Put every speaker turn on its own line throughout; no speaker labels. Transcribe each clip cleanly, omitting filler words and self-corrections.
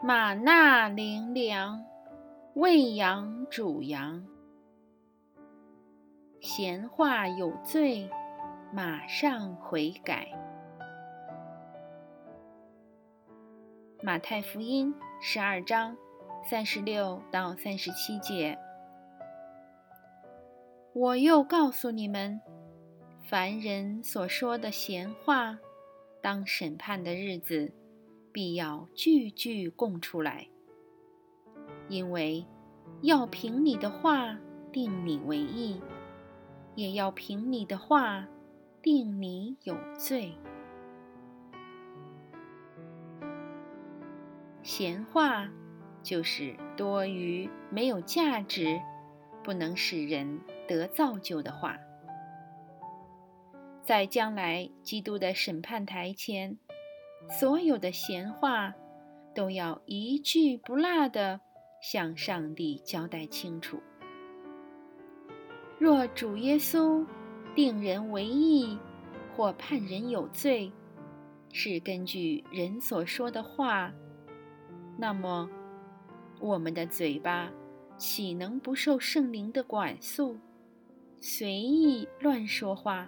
玛纳灵粮，喂养主羊。闲话有罪，马上悔改。马太福音12章36到37节。我又告诉你们，凡人所说的闲话，当审判的日子，必要句句供出来，因为要凭你的话定你为义，也要凭你的话定你有罪。闲话就是多余、没有价值、不能使人得造就的话。在将来基督的审判台前，所有的闲话都要一句不落地向上帝交代清楚。若主耶稣定人为义或判人有罪，是根据人所说的话，那么我们的嘴巴岂能不受圣灵的管束，随意乱说话？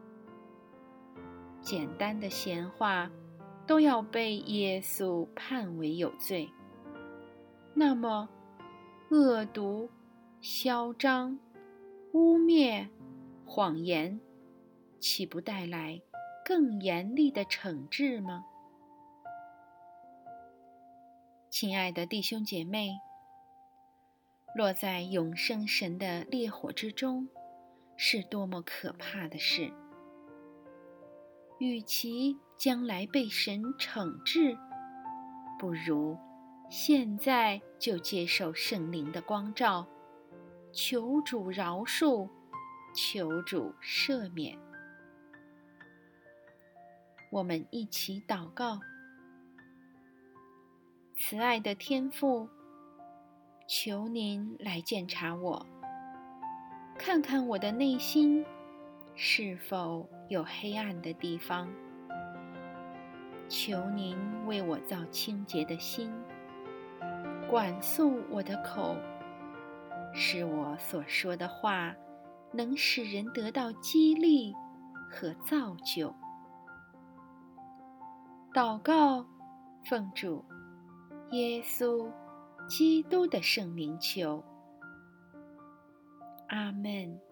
简单的闲话都要被耶稣判为有罪，那么恶毒、嚣张、污蔑、谎言，岂不带来更严厉的惩治吗？亲爱的弟兄姐妹，落在永生神的烈火之中，是多么可怕的事！与其将来被神惩治，不如现在就接受圣灵的光照，求主饶恕，求主赦免。我们一起祷告。慈爱的天父，求您来鉴察我，看看我的内心是否有黑暗的地方。求您为我造清洁的心，管束我的口，使我所说的话能使人得到激励和造就。祷告，奉主耶稣基督的圣名求，阿们。